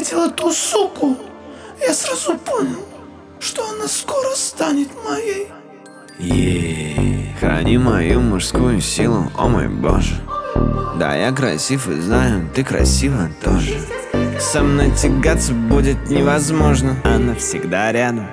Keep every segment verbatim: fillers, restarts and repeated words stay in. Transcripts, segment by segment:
увидел эту суку, я сразу понял, что она скоро станет моей. Ей, храни мою мужскую силу, о мой боже. Да, я красив и знаю, ты красива тоже. Со мной тягаться будет невозможно, она всегда рядом.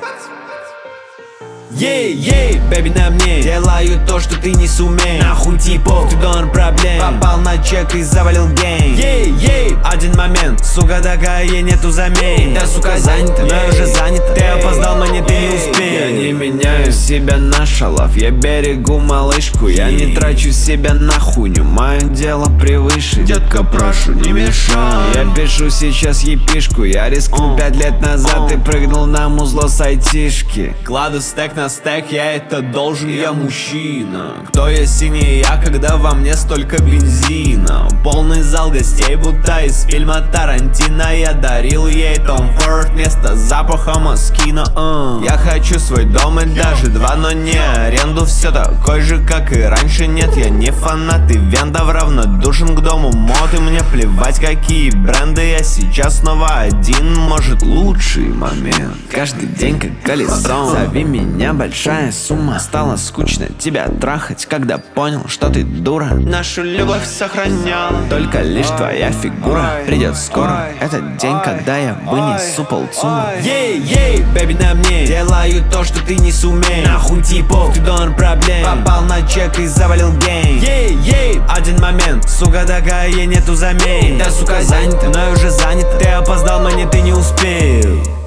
Ей, ей, бэби на мне, делаю то, что ты не сумеешь. Нахуй типов, ты донор проблем. Попал на чек и завалил гейм. Ей, ей, один момент, сука такая, ей нету замен. Да, сука, занята, но я уже занята. Ты опоздал, но не ты не успел. Я не меняю себя на шалав, я берегу малышку. Я не трачу себя на хуйню, мое дело превыше. Детка, прошу, не мешай. Я пишу сейчас епишку, я рискнул пять лет назад и прыгнул на музло с айтишки. Кладу стек на стек, я это должен, я мужчина. Кто я синий, я, когда во мне столько бензина. Полный зал гостей, будто из фильма Тарантино. Я дарил ей Том Форд вместо запаха Москино. uh. Я хочу свой дом и даже два, но не аренду. Все такой же, как и раньше, нет, я не фанат ивентов, равнодушен к дому мод. И мне плевать, какие бренды, я сейчас снова один. Может, лучший момент каждый день как колесо. Зови меня, большая сумма. Стало скучно тебя трахать, когда понял, что ты дура. Нашу любовь сохранял только лишь твоя фигура. Придет скоро этот день, когда я вынесу полцума. Ей, ей, бэби на мне, делаю то, что ты не сумеешь. Нахуй типов, ты донор проблем. Попал на чек и завалил гейм. Ей, ей, один момент, сука такая, ей нету замен. Да, сука, занята, но я уже занята. Ты опоздал, но не ты не успел.